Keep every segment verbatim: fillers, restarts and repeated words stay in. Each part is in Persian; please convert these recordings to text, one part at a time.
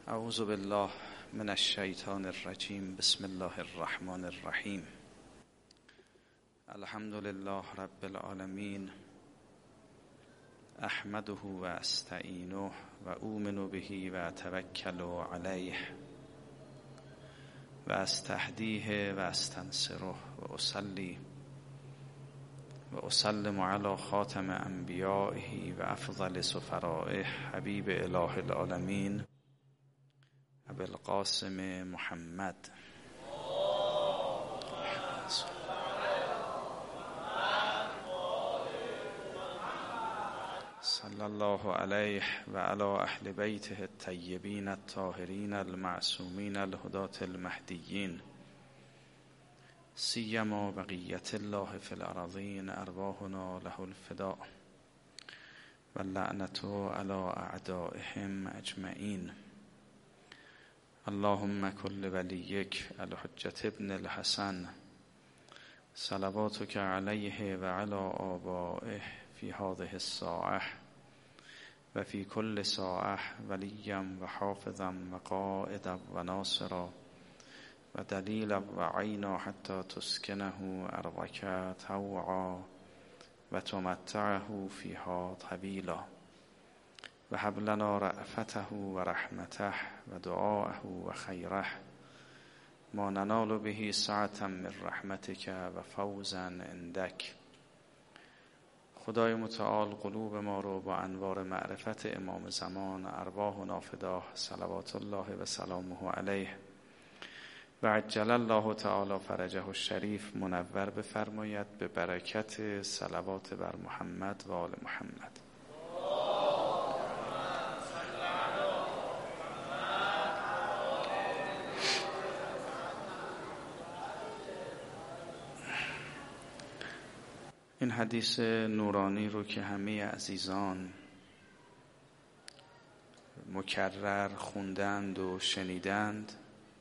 اعوذ بالله من الشیطان الرجیم. بسم الله الرحمن الرحیم. الحمد لله رب العالمین. احمده و استعینه و اؤمن به و اتوکل علیه و استهدیه و استنصره و اصلی و اسلم علی خاتم انبیائه و افضل سفرائه حبیب اله العالمین ابوالقاسم محمد صلی الله علیه و علی اهل بیته الطیبین الطاهرین المعصومین الهداة المهدیین، سیما بقیت الله فی الارضین، ارواحنا له الفداء و اللعنة علی اعدائهم اجمعین. اللهم کل ولیک الحجة ابن الحسن صلواتک علیه و علی آبائه فی هذه الساعة و فی کل ساعة ولیا و حافظا و قائدا و ناصرا و دلیلا و عینا حتی تسکنه ارضک طوعا و تمتعه فیها طویلا و هب لنا رأفته و رحمته و دعاءه و خیره ما ننال به سعة من رحمتک و فوزا عندک. خدای متعال قلوب ما رو با انوار معرفت امام زمان ارواح و نافداه صلوات الله و سلامه علیه و عجل الله تعالی فرجه الشریف منور بفرماید به برکت صلوات بر محمد و آل محمد. این حدیث نورانی رو که همه عزیزان مکرر خوندند و شنیدند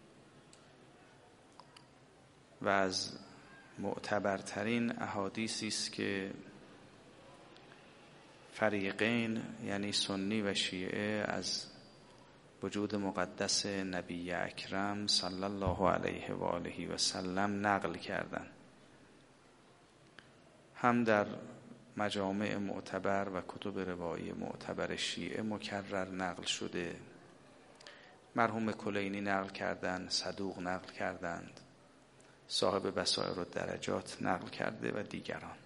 و از معتبرترین احادیثی است که فریقین یعنی سنی و شیعه از وجود مقدس نبی اکرم صلی الله علیه و آله و سلم نقل کردند، هم در مجامع معتبر و کتب روایی معتبر شیعه مکرر نقل شده. مرحوم کلینی نقل کردند، صدوق نقل کردند، صاحب بصائر الدرجات نقل کرده و دیگران،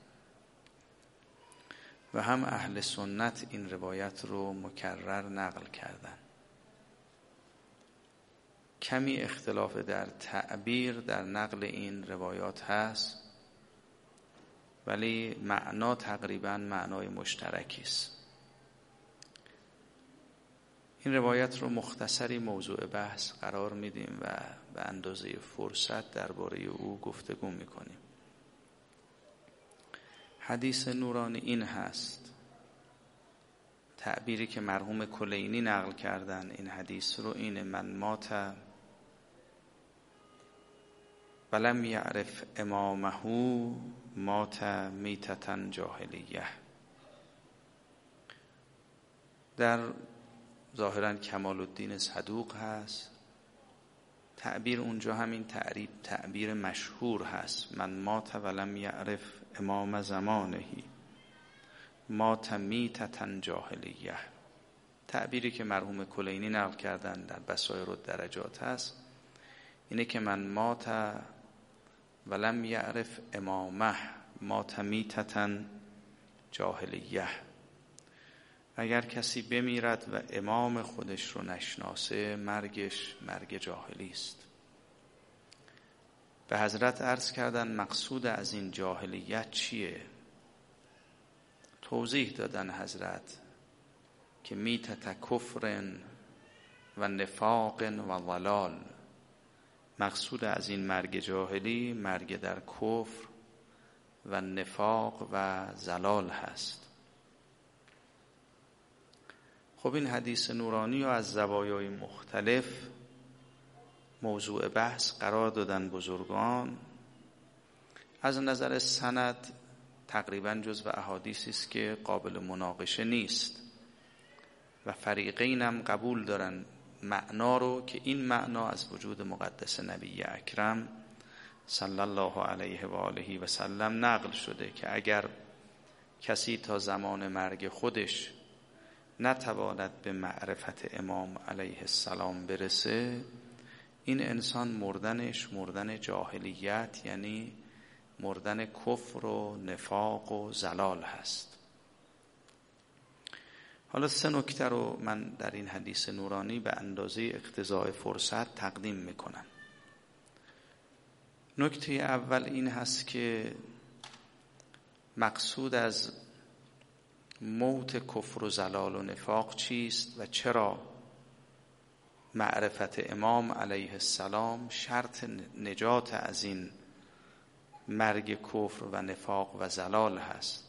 و هم اهل سنت این روایت رو مکرر نقل کردند. کمی اختلاف در تعبیر در نقل این روایات هست، ولی معنا تقریبا معنای مشترکی است. این روایت رو مختصری موضوع بحث قرار میدیم و به اندازه فرصت درباره او گفتگو میکنیم. حدیث نورانی این هست، تعبیری که مرحوم کلینی نقل کردن این حدیث رو اینه: من مات ولم یعرف امامه مات میتة جاهلیه. در ظاهرا کمال الدین صدوق هست، تعبیر اونجا همین تعبیر تعبیر مشهور هست: من مات ولم یعرف امام زمانه مات میتة جاهلیه. تعبیری که مرحوم کلینی نقل کردن در بصائر الدرجات هست اینه که من مات ولم یعرف امامه مات میتة جاهلیه. اگر کسی بمیرد و امام خودش رو نشناسه، مرگش مرگ جاهلی است. به حضرت عرض کردن مقصود از این جاهلیت چیه؟ توضیح دادن حضرت که میتة کفر و نفاق و ضلال، مقصود از این مرگ جاهلی مرگ در کفر و نفاق و ضلال هست. خب این حدیث نورانی رو از زوایای مختلف موضوع بحث قرار دادن بزرگان. از نظر سند تقریبا جزو احادیثی است که قابل مناقشه نیست و فریقین هم قبول دارن معنا رو که این معنا از وجود مقدس نبی اکرم صلی الله علیه و آله و سلم نقل شده که اگر کسی تا زمان مرگ خودش نتواند به معرفت امام علیه السلام برسه، این انسان مردنش مردن جاهلیت، یعنی مردن کفر و نفاق و ضلال هست. حالا سه نکته رو من در این حدیث نورانی به اندازه اقتضای فرصت تقدیم میکنم. نکته اول این هست که مقصود از موت کفر و ضلال و نفاق چیست و چرا معرفت امام علیه السلام شرط نجات از این مرگ کفر و نفاق و ضلال هست.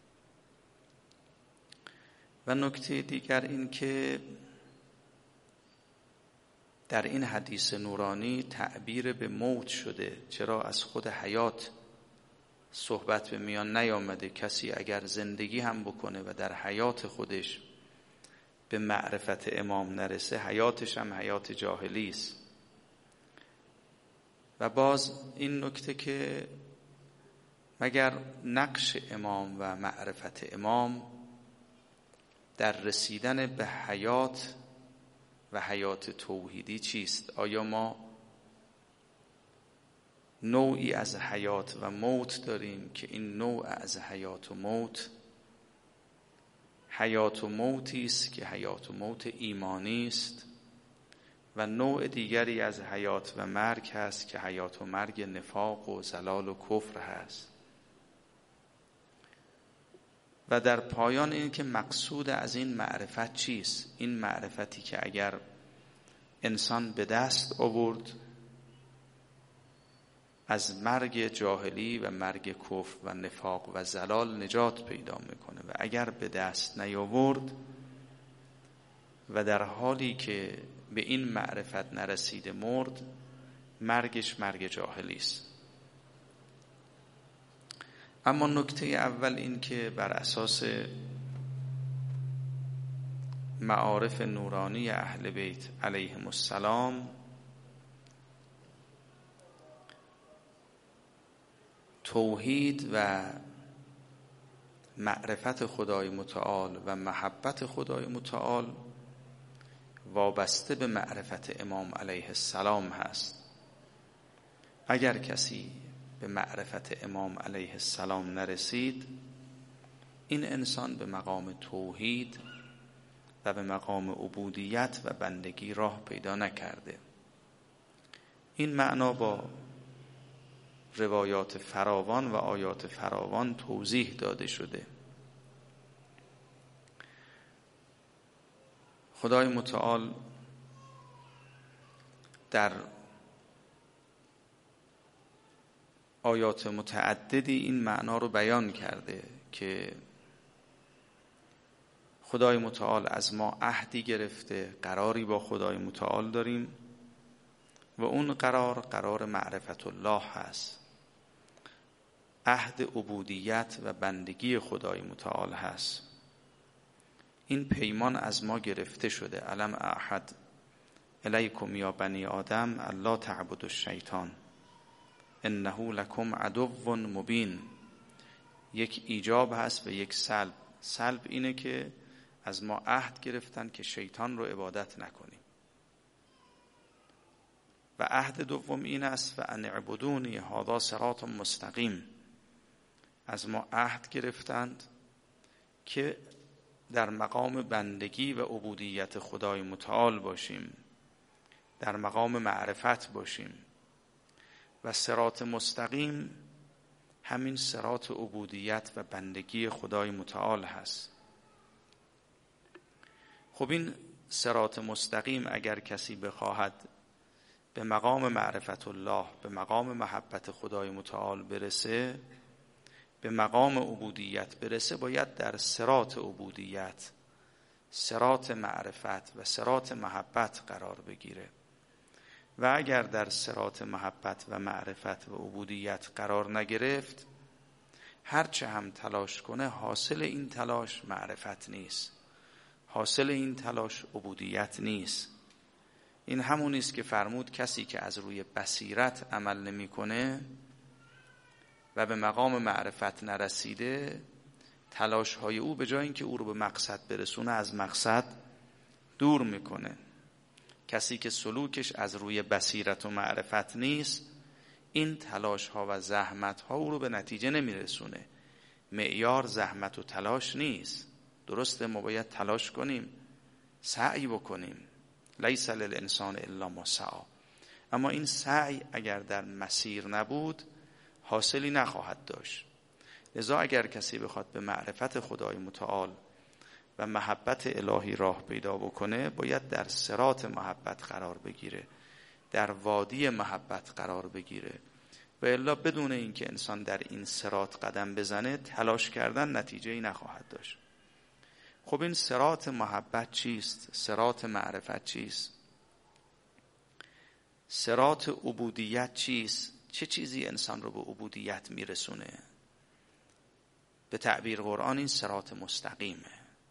و نکته دیگر این که در این حدیث نورانی تعبیر به موت شده، چرا از خود حیات صحبت به میان نیامده. کسی اگر زندگی هم بکنه و در حیات خودش به معرفت امام نرسه، حیاتش هم حیات جاهلی است. و باز این نکته که مگر نقش امام و معرفت امام در رسیدن به حیات و حیات توحیدی چیست؟ آیا ما نوعی از حیات و موت داریم که این نوع از حیات و موت حیات و موتی است که حیات و موت ایمانی است، و نوع دیگری از حیات و مرگ هست که حیات و مرگ نفاق و ضلال و کفر هست. و در پایان این که مقصود از این معرفت چیست؟ این معرفتی که اگر انسان به دست آورد از مرگ جاهلی و مرگ کفر و نفاق و ضلال نجات پیدا میکنه، و اگر به دست نیاورد و در حالی که به این معرفت نرسیده مرد، مرگش مرگ جاهلی است. اما نکته اول این که بر اساس معارف نورانی اهل بیت علیهم السلام توحید و معرفت خدای متعال و محبت خدای متعال وابسته به معرفت امام علیه السلام هست. اگر کسی به معرفت امام علیه السلام نرسید، این انسان به مقام توحید و به مقام عبودیت و بندگی راه پیدا نکرده. این معنا با روایات فراوان و آیات فراوان توضیح داده شده. خدای متعال در آیات متعددی این معنا رو بیان کرده که خدای متعال از ما عهدی گرفته، قراری با خدای متعال داریم و اون قرار قرار معرفت الله هست، عهد عبودیت و بندگی خدای متعال هست. این پیمان از ما گرفته شده. الم اعهد الیکم یا بنی آدم الا تعبدوا الشیطان انه لکم عدو مبین. یک ایجاب هست و یک سلب. سلب اینه که از ما عهد گرفتن که شیطان رو عبادت نکنیم، و عهد دوم این است و ان اعبدونی هذا صراط مستقیم. از ما عهد گرفتند که در مقام بندگی و عبودیت خدای متعال باشیم، در مقام معرفت باشیم، و صراط مستقیم همین صراط عبودیت و بندگی خدای متعال هست. خب این صراط مستقیم اگر کسی بخواهد به مقام معرفت الله، به مقام محبت خدای متعال برسه، به مقام عبودیت برسه، باید در صراط عبودیت، صراط معرفت و صراط محبت قرار بگیره. و اگر در صراط محبت و معرفت و عبودیت قرار نگرفت، هرچه هم تلاش کنه حاصل این تلاش معرفت نیست، حاصل این تلاش عبودیت نیست. این همونی است که فرمود کسی که از روی بصیرت عمل نمیکنه و به مقام معرفت نرسیده، تلاش های او به جای اینکه او رو به مقصد برسونه از مقصد دور میکنه. کسی که سلوکش از روی بصیرت و معرفت نیست، این تلاش ها و زحمت ها او رو به نتیجه نمیرسونه. معیار زحمت و تلاش نیست. درسته ما باید تلاش کنیم، سعی بکنیم، لیس للانسان الا ما سعی، اما این سعی اگر در مسیر نبود حاصلی نخواهد داشت. لذا اگر کسی بخواد به معرفت خدای متعال و محبت الهی راه پیدا بکنه، باید در صراط محبت قرار بگیره، در وادی محبت قرار بگیره، و الا بدون اینکه انسان در این صراط قدم بزنه تلاش کردن نتیجه‌ای نخواهد داشت. خب این صراط محبت چیست؟ صراط معرفت چیست؟ صراط عبودیت چیست؟ چه چیزی انسان رو به عبودیت میرسونه؟ به تعبیر قرآن این صراط مستقیمه.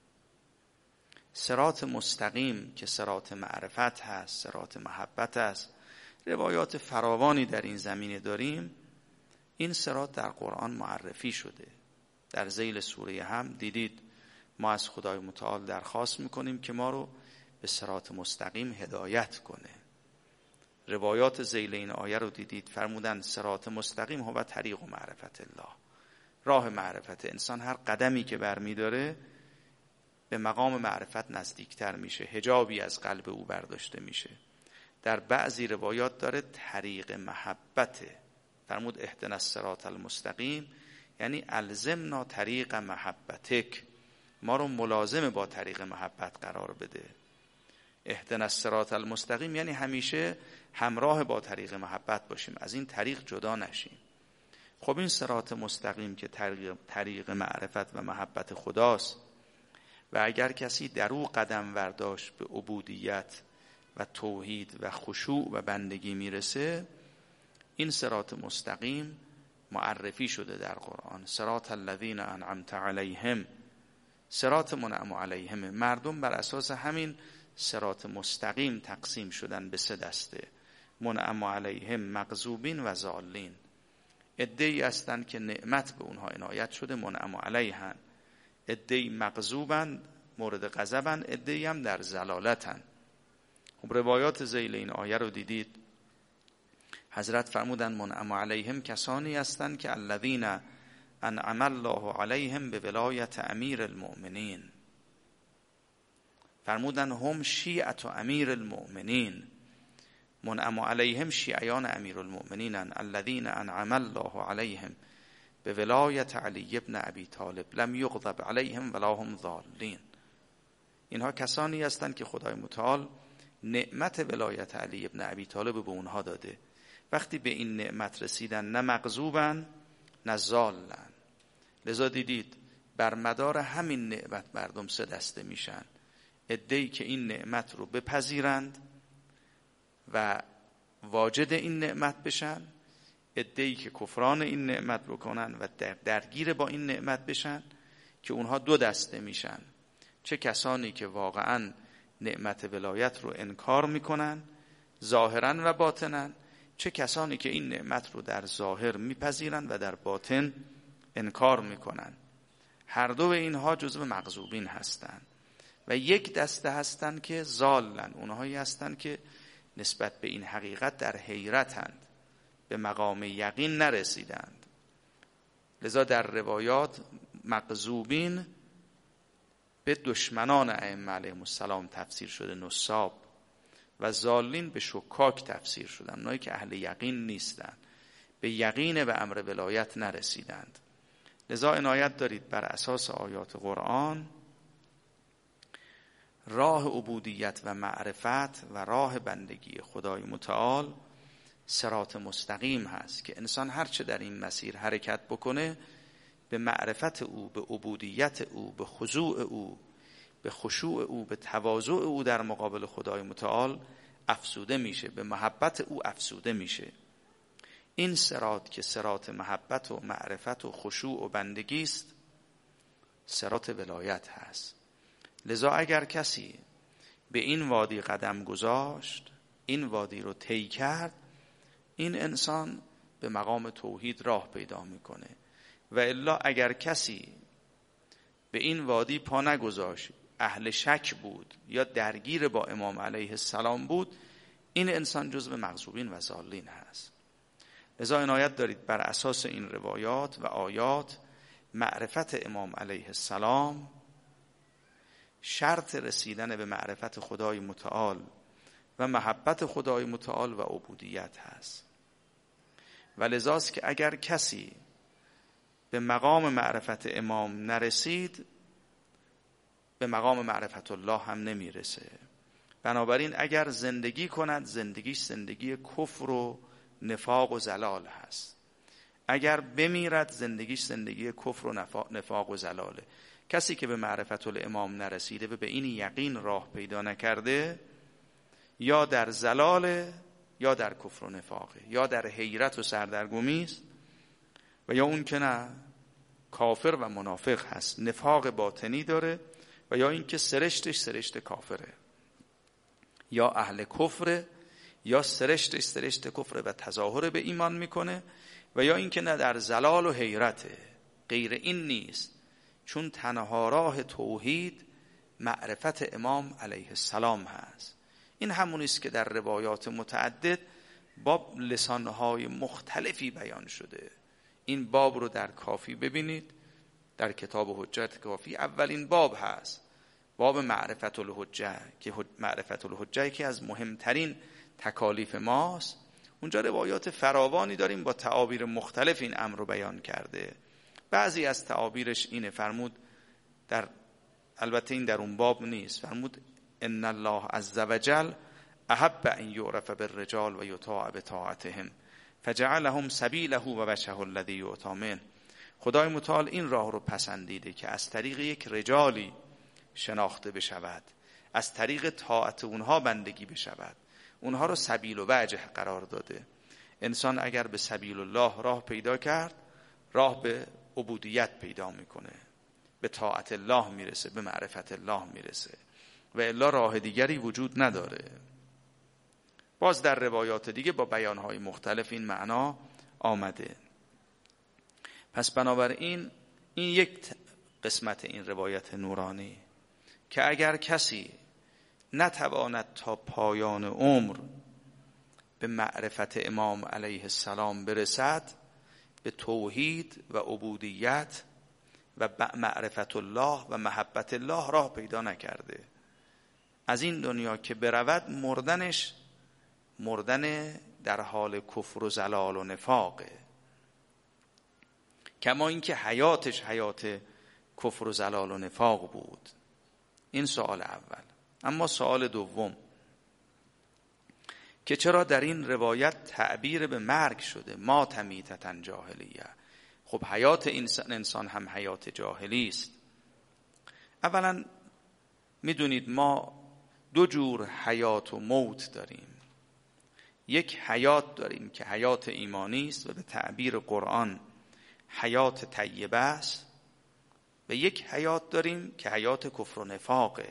صراط مستقیم که صراط معرفت هست، صراط محبت هست، روایات فراوانی در این زمینه داریم. این صراط در قرآن معرفی شده. در ذیل سوره هم دیدید ما از خدای متعال درخواست میکنیم که ما رو به صراط مستقیم هدایت کنه. روایات ذیل این آیه رو دیدید، فرمودن صراط مستقیم هو طریق و معرفت الله، راه معرفت. انسان هر قدمی که برمیداره به مقام معرفت نزدیکتر میشه، حجابی از قلب او برداشته میشه. در بعضی روایات داره طریق محبته، فرمود اهدنا الصراط المستقیم، یعنی الزمنا طریق محبتک، ما رو ملازم با طریق محبت قرار بده. اهدنا الصراط المستقیم یعنی همیشه همراه با طریق محبت باشیم، از این طریق جدا نشیم. خب این صراط مستقیم که طریق, طریق معرفت و محبت خداست، و اگر کسی در او قدم ورداشت به عبودیت و توحید و خشوع و بندگی میرسه، این صراط مستقیم معرفی شده در قرآن. صراط الذین انعمت علیهم، صراط منعم علیهم. مردم بر اساس همین صراط مستقیم تقسیم شدن به سه دسته: منعم علیهم، مغضوبین و ضالین. عده‌ای هستند که نعمت به اونها عنایت شده، منعم علیهن. عده‌ای مغضوبن، مورد غضبن، عده‌ای هم در ضلالتن. خب روایات ذیل این آیه رو دیدید، حضرت فرمودن منعم علیهم کسانی هستند که الذین انعم الله علیهم به ولایت امیر المؤمنین. فرمودن هم شیعة امیر المؤمنین. منعم علیهم شیعیان امیر المؤمنینن. الذین انعم الله علیهم به ولایت علی ابن ابی طالب لم یغضب علیهم ولا هم ضالین. اینها کسانی هستند که خدای متعال نعمت ولایت علی ابن ابی طالب به اونها داده. وقتی به این نعمت رسیدن نه مغضوبن نه ضالن. لذا دیدید بر مدار همین نعمت مردم سه دسته میشن: عده‌ای که این نعمت رو بپذیرند و واجد این نعمت بشن، عده‌ای که کفران این نعمت بکنن و در درگیر با این نعمت بشن، که اونها دو دسته میشن: چه کسانی که واقعا نعمت ولایت رو انکار میکنن ظاهرا و باطنا، چه کسانی که این نعمت رو در ظاهر میپذیرن و در باطن انکار میکنن. هر دو اینها جزو مغضوبین هستند. و یک دسته هستند که ضالن، اونهایی هستند که نسبت به این حقیقت در حیرتند، به مقام یقین نرسیدند. لذا در روایات مغضوبین به دشمنان ائمه علیهم السلام تفسیر شده، نصاب، و ضالین به شکاک تفسیر شدن، اونایی که اهل یقین نیستند، به یقین و امر ولایت نرسیدند. لذا عنایت دارید بر اساس آیات قرآن راه عبودیت و معرفت و راه بندگی خدای متعال صراط مستقیم هست که انسان هرچه در این مسیر حرکت بکنه به معرفت او، به عبودیت او، به خضوع او، به خشوع او، به تواضع او در مقابل خدای متعال افسوده میشه، به محبت او افسوده میشه. این صراط که صراط محبت و معرفت و خشوع و بندگی است، صراط ولایت هست. لذا اگر کسی به این وادی قدم گذاشت این وادی رو طی کرد، این انسان به مقام توحید راه پیدا میکنه. و الا اگر کسی به این وادی پا نگذاشت، اهل شک بود یا درگیر با امام علیه السلام بود، این انسان جزو مغضوبین و ضالین هست. لذا عنایت دارید بر اساس این روایات و آیات معرفت امام علیه السلام شرط رسیدن به معرفت خدای متعال و محبت خدای متعال و عبودیت هست. و لذاست که اگر کسی به مقام معرفت امام نرسید، به مقام معرفت الله هم نمیرسه. بنابراین اگر زندگی کند، زندگیش زندگی کفر و نفاق و زلال هست. اگر بمیرد، زندگیش زندگی کفر و نفاق و زلاله. کسی که به معرفت الامام نرسیده و به این یقین راه پیدا نکرده، یا در زلاله یا در کفر و نفاقه، یا در حیرت و سردرگمی است، و یا اون که نه کافر و منافق هست، نفاق باطنی داره، و یا این که سرشتش سرشت کافره، یا اهل کفره، یا سرشتش سرشت کفره و تظاهر به ایمان میکنه، و یا این که نه در زلال و حیرته. غیر این نیست، چون تنها راه توحید معرفت امام علیه السلام هست. این همونیست که در روایات متعدد با لسانهای مختلفی بیان شده. این باب رو در کافی ببینید، در کتاب حجت کافی اولین باب هست، باب معرفت الحجه، که معرفت الحجه که از مهمترین تکالیف ماست. اونجا روایات فراوانی داریم با تعابیر مختلف این امر رو بیان کرده. بعضی از تعابیرش اینه، فرمود در البته این در اون باب نیست، فرمود ان الله عز وجل احب ان یعرف بالرجال و یطاع بطاعتهم فجعلهم سبیله و وجهه الذی یؤتی منه. خدای متعال این راه رو پسندیده که از طریق یک رجالی شناخته بشود، از طریق طاعت اونها بندگی بشود. اونها رو سبیل و وجه قرار داده. انسان اگر به سبیل الله راه پیدا کرد، راه به عبودیت پیدا میکنه، به طاعت الله میرسه، به معرفت الله میرسه، و الا راه دیگری وجود نداره. باز در روایات دیگه با بیانهای مختلف این معنا آمده. پس بنابراین این یک قسمت این روایت نورانی، که اگر کسی نتواند تا پایان عمر به معرفت امام علیه السلام برسد، به توحید و عبودیت و معرفت الله و محبت الله راه پیدا نکرده. از این دنیا که برود، مردنش مردن در حال کفر و زلال و نفاقه، کما اینکه حیاتش حیات کفر و زلال و نفاق بود. این سوال اول. اما سوال دوم، که چرا در این روایت تعبیر به مرگ شده، ما تمیتتن جاهلیه؟ خب حیات انسان, انسان هم حیات جاهلی است. اولا میدونید ما دو جور حیات و موت داریم. یک حیات داریم که حیات ایمانی است و به تعبیر قرآن حیات طیبه است، و یک حیات داریم که حیات کفر و نفاقه.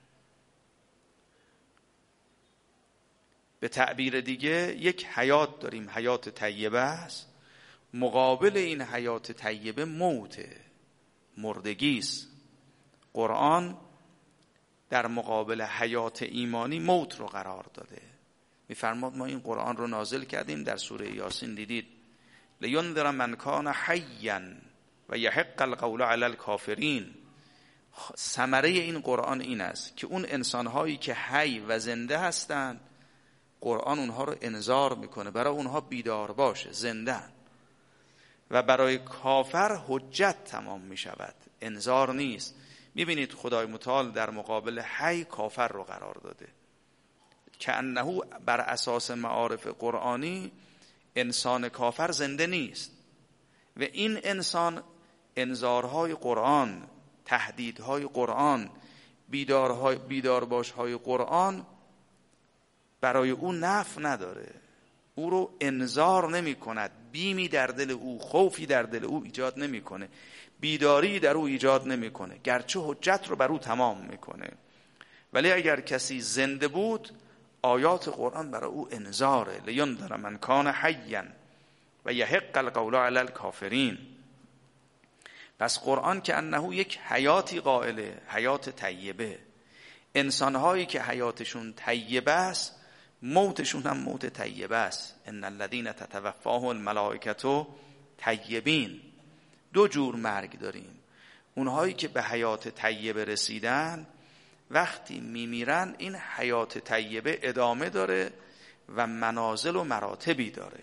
به تعبیر دیگه یک حیات داریم حیات طیبه است، مقابل این حیات طیبه موته، مردگی است. قرآن در مقابل حیات ایمانی موت رو قرار داده. میفرماد ما این قرآن رو نازل کردیم، در سوره یاسین دیدید لینذر من کان حیا و یحق القول علی الکافرین. ثمره این قرآن این است که اون انسانهایی که حی و زنده هستند، قرآن اونها رو انذار میکنه، برای اونها بیدار باشه، زنده. و برای کافر حجت تمام میشود، انذار نیست. میبینید خدای متعال در مقابل حی کافر رو قرار داده، که انه بر اساس معارف قرآنی انسان کافر زنده نیست، و این انسان انذارهای قرآن، تهدیدهای قرآن، بیدارهای بیدارباشهای قرآن برای او نفع نداره، او رو انذار نمی کند، بیمی در دل او، خوفی در دل او ایجاد نمی کنه، بیداری در او ایجاد نمی کنه، گرچه حجت رو بر او تمام می کنه. ولی اگر کسی زنده بود، آیات قرآن برای او انذاره. لینذر من کان حیا و یحق القول علی الکافرین. پس قرآن که انه یک حیاتی قائله، حیات طیبه. انسانهایی که حیاتشون طیبه است موتشون هم موت طیبه است. ان الذین تتوفاهم الملائکة طیبین. دو جور مرگ داریم. اونهایی که به حیات طیبه رسیدن وقتی میمیرن این حیات طیبه ادامه داره و منازل و مراتبی داره،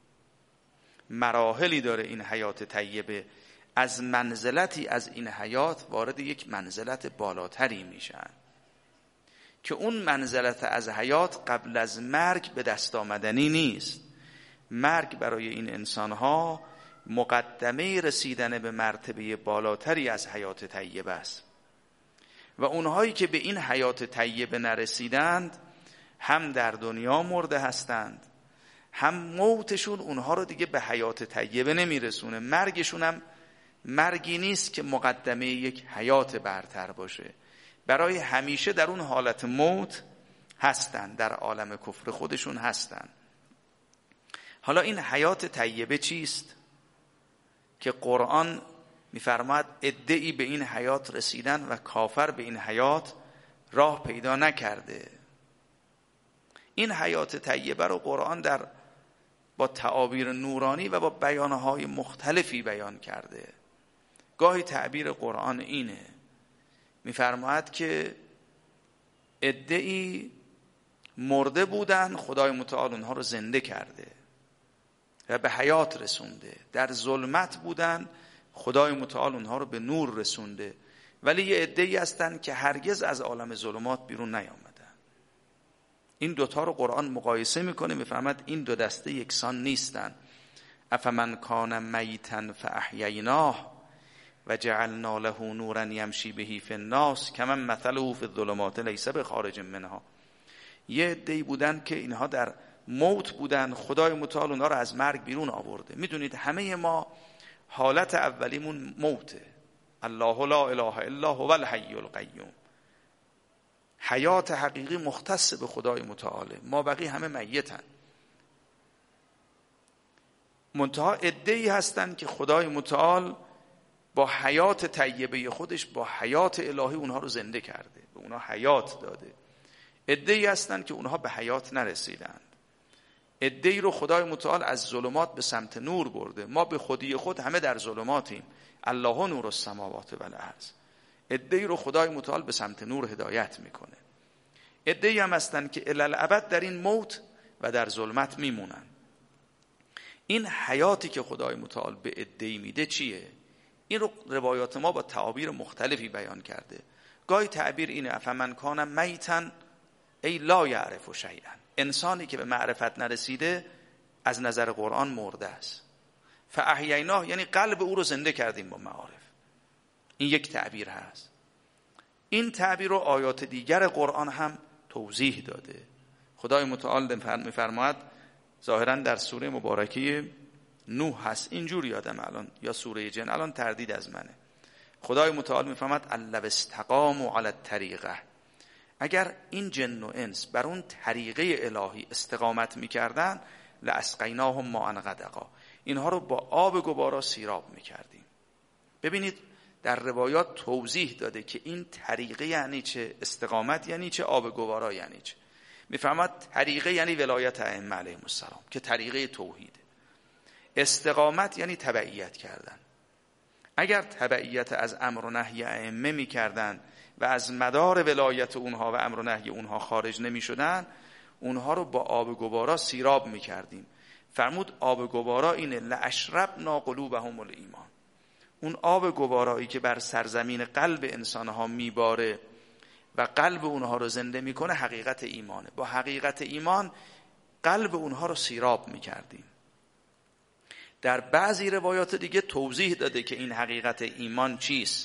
مراحلی داره. این حیات طیبه از منزلتی از این حیات وارد یک منزلت بالاتری میشن که اون منزلت از حیات قبل از مرگ به دست آمدنی نیست. مرگ برای این انسانها مقدمه رسیدن به مرتبه بالاتری از حیات طیبه است. و اونهایی که به این حیات طیبه نرسیدند هم در دنیا مرده هستند، هم موتشون اونها رو دیگه به حیات طیبه نمیرسونه. مرگشون هم مرگی نیست که مقدمه یک حیات برتر باشه. برای همیشه در اون حالت موت هستند، در عالم کفر خودشون هستند. حالا این حیات طیبه چیست که قرآن میفرماید ادعی به این حیات رسیدن و کافر به این حیات راه پیدا نکرده؟ این حیات طیبه رو قرآن در با تعابیر نورانی و با بیانهای مختلفی بیان کرده. گاهی تعبیر قرآن اینه، میفرماید که ادعی مرده بودن خدای متعال اونها رو زنده کرده و به حیات رسونده. در ظلمت بودن خدای متعال اونها رو به نور رسونده. ولی یه عده‌ای هستن که هرگز از عالم ظلمات بیرون نیامدن. این دوتا رو قرآن مقایسه میکنه، میفرماید این دو دسته یکسان نیستن. افمن کان میتا فاحییناه و جعلنا له نورا یمشی به فی الناس کمن مثله فی الظلمات لیس بخارج منها. یه عده‌ای بودن که اینها در موت بودن، خدای متعال اونها رو از مرگ بیرون آورده. میدونید همه ما حالت اولیمون موته. الله لا اله الا هو الحی القیوم. حیات حقیقی مختص به خدای متعاله، ما بقیه همه میتن. منتها عده‌ای هستن که خدای متعال با حیات طیبه خودش، با حیات الهی اونها رو زنده کرده، به اونها حیات داده. عده‌ای هستن که اونها به حیات نرسیدند. عده‌ای رو خدای متعال از ظلمات به سمت نور برده. ما به خودی خود همه در ظلماتیم. الله نور السماوات و الارض. عده‌ای رو خدای متعال به سمت نور هدایت میکنه. عده‌ای هم هستن که الالابد در این موت و در ظلمت میمونن. این حیاتی که خدای متعال به عده‌ای میده چیه؟ این رو روایات ما با تعابیر مختلفی بیان کرده. گاهی تعبیر اینه افمن کان میتا ای لا یعرف شیئا. انسانی که به معرفت نرسیده از نظر قرآن مرده است. فاحییناه یعنی قلب او رو زنده کردیم با معارف. این یک تعبیر هست. این تعبیر رو آیات دیگر قرآن هم توضیح داده. خدای متعال میفرماید ظاهرا در سوره مبارکه نوح هست، اینجور یادم الان، یا سوره جن، الان تردید از منه. خدای متعال میفرماید الا استقاموا علی الطریقه. اگر این جن و انس بر اون طریقه الهی استقامت میکردن لاسقیناهم ماء غدقا، اینها رو با آب گوارا سیراب میکردیم. ببینید در روایات توضیح داده که این طریقه یعنی چه، استقامت یعنی چه، آب گوارا یعنی چه. میفرماید طریقه یعنی ولایت ائمه علیهم السلام که طریقه توحیده. استقامت یعنی تبعیت کردن. اگر تبعیت از امر و نهی ائمه میکردن و از مدار ولایت اونها و امر و نهی اونها خارج نمی شدن، اونها رو با آب گوارا سیراب می کردیم. فرمود آب گوارا اینه لاشربنا قلوبهم الایمان. اون آب گوارایی که بر سرزمین قلب انسانها میباره و قلب اونها رو زنده میکنه حقیقت ایمانه. با حقیقت ایمان قلب اونها رو سیراب می کردیم. در بعضی روایات دیگه توضیح داده که این حقیقت ایمان چیست.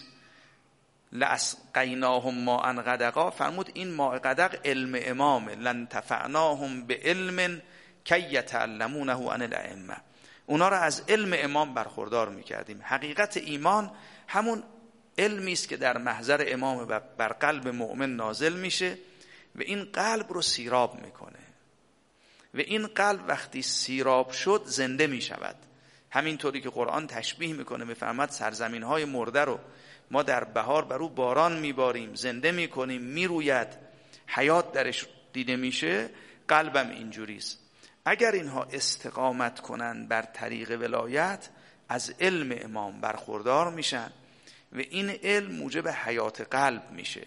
لاسقیناهم ماء غدقا، فرمود این ماء غدق علم امامه. لن تفعناهم به علم کی یتعلمونه عن الائمه. اونا رو از علم امام برخوردار میکردیم. حقیقت ایمان همون علمی است که در محضر امام و بر قلب مؤمن نازل میشه و این قلب رو سیراب میکنه و این قلب وقتی سیراب شد زنده میشود. همینطوری که قرآن تشبیه میکنه، میفرماد سرزمین های مرده رو ما در بهار بر او باران میباریم، زنده میکنیم، میروید، حیات درش دیده میشه. قلبم اینجوریست. اگر اینها استقامت کنن بر طریق ولایت، از علم امام برخوردار میشن و این علم موجب حیات قلب میشه.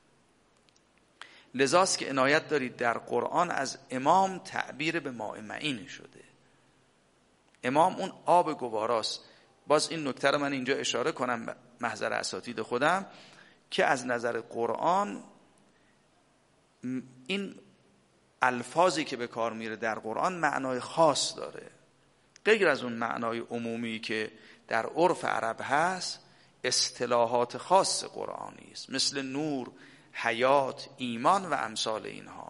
لذاست که عنایت دارید در قرآن از امام تعبیر به ماء معین شده. امام اون آب گواراست. باز این نکته رو من اینجا اشاره کنم محضر اساتید خودم که از نظر قرآن این الفاظی که به کار میره در قرآن معنای خاص داره، غیر از اون معنای عمومی که در عرف عرب هست. اصطلاحات خاص قرآنی است، مثل نور، حیات، ایمان و امثال اینها.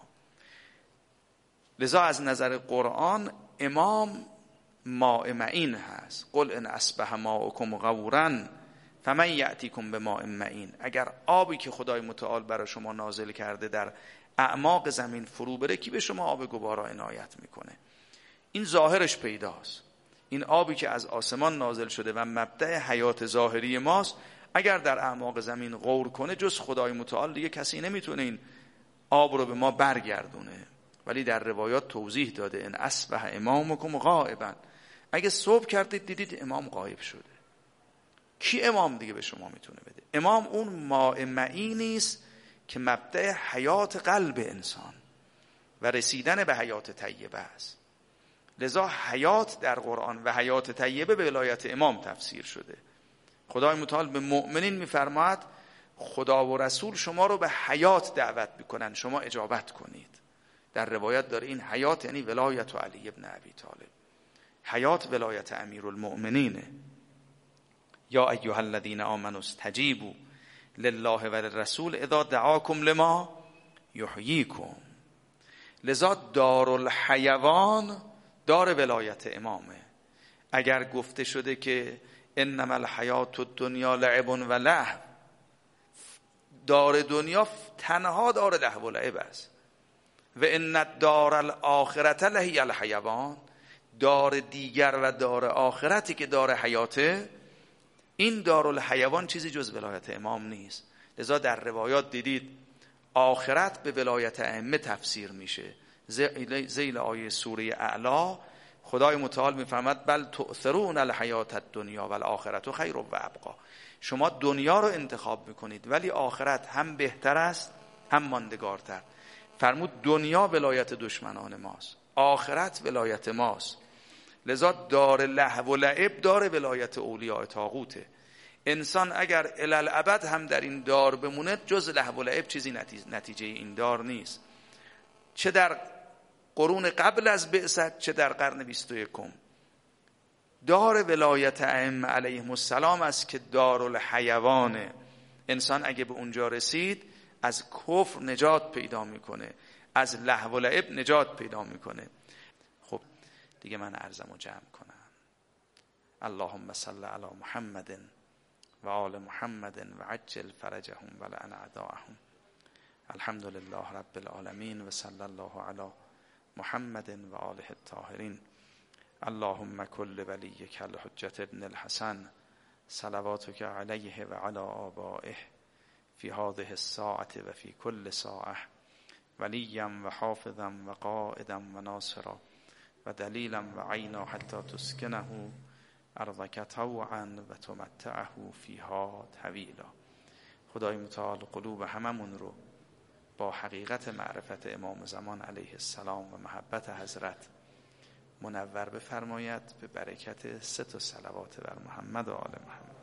لذا از نظر قرآن امام ماء معین هست. قل ان اصبح ماؤکم غورا فمن یأتیکم بماء معین. اگر آبی که خدای متعال برای شما نازل کرده در اعماق زمین فرو بره، کی به شما آب گوارا عنایت میکنه؟ این ظاهرش پیداست. این آبی که از آسمان نازل شده و مبدأ حیات ظاهری ماست، اگر در اعماق زمین غور کنه، جز خدای متعال دیگه کسی نمیتونه این آب رو به ما برگردونه. ولی در روایات توضیح داده ان اصبح امامکم غائبا. اگه صبح کردید دیدید امام غایب شده، کی امام دیگه به شما میتونه بده؟ امام اون ماء معینی است که مبدأ حیات قلب انسان و رسیدن به حیات طیبه است. لذا حیات در قرآن و حیات طیبه به ولایت امام تفسیر شده. خدای متعال به مؤمنین میفرماید خدا و رسول شما رو به حیات دعوت میکنن، شما اجابت کنید. در روایت داره این حیات یعنی ولایت و علی ابن ابی طالب. حیات ولایت امیرالمؤمنینه. یا ایها الذین آمنوا استجیبوا لله و للرسول اذا دعاکم لما یحییکم. لذا دارالحیوان دار ولایت امامه. اگر گفته شده که انما الحیات الدنیا لعب و لهو، دار دنیا تنها دار لهو و لعب است. و ان الدار الاخرة لهی الحیوان، دار دیگر و دار آخرتی که دار حیاته، این دارالحیوان چیزی جز ولایت امام نیست. لذا در روایات دیدید آخرت به ولایت ائمه تفسیر میشه. ذیل آیه سوره اعلا خدای متعال میفرماد بل تؤثرون الحیات الدنیا والآخرة خیر و ابقا. شما دنیا رو انتخاب میکنید ولی آخرت هم بهتر است هم ماندگارتر. فرمود دنیا ولایت دشمنان ماست، آخرت ولایت ماست. لذا دار لهو و لعب دار ولایت اولیاء طاغوته. انسان اگر الالعبد هم در این دار بمونه، جز لهو و لعب چیزی نتیجه این دار نیست. چه در قرون قبل از بعثت چه در قرن بیست و یکم، دار ولایت ائمه علیهم السلام است که دارالحیوانه. انسان اگه به اونجا رسید از کفر نجات پیدا میکنه، از لهو و لعب نجات پیدا میکنه. خب دیگه من عرضمو جمع کنم. اللهم صل علی محمد و آل محمد و عجل فرجهم و لعن اعداءهم. الحمد لله رب العالمین و صلی الله علی محمد و آله الطاهرین. اللهم کل ولیک الحجة ابن الحسن صلواتک علیه و علی آبائه فی هذه الساعة و فی کل ساعة ولیا و حافظا و قائدا و ناصرا و دلیلا و عینا حتی تسکنه ارضک طوعا و تمتعه فیها طویلا. خدای متعال قلوب هممون رو با حقیقت معرفت امام زمان علیه السلام و محبت حضرت منور بفرماید به برکت سه تا صلوات بر محمد و آل محمد.